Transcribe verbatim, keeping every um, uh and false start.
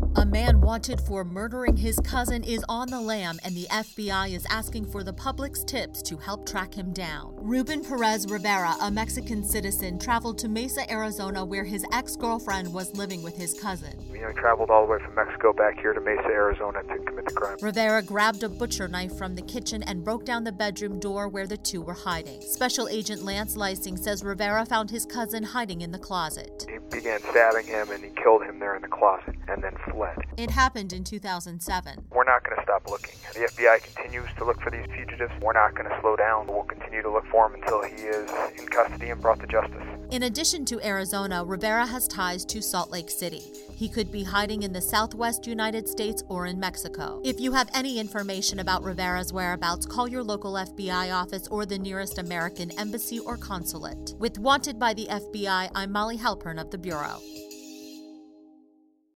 A man wanted for murdering his cousin is on the lam, and the F B I is asking for the public's tips to help track him down. Ruben Perez Rivera, a Mexican citizen, traveled to Mesa, Arizona, where his ex-girlfriend was living with his cousin. You know, he traveled all the way from Mexico back here to Mesa, Arizona to commit the crime. Rivera grabbed a butcher knife from the kitchen and broke down the bedroom door where the two were hiding. Special Agent Lance Lysing says Rivera found his cousin hiding in the closet. He began stabbing him and he killed him there in the closet and then fled. It happened in two thousand seven. We're not going to stop looking. The F B I continues to look for these fugitives. We're not going to slow down. We'll continue to look for him until he is in custody and brought to justice. In addition to Arizona, Rivera has ties to Salt Lake City. He could be hiding in the southwest United States or in Mexico. If you have any information about Rivera's whereabouts, call your local F B I office or the nearest American embassy or consulate. With Wanted by the F B I, I'm Molly Halpern of the Bureau.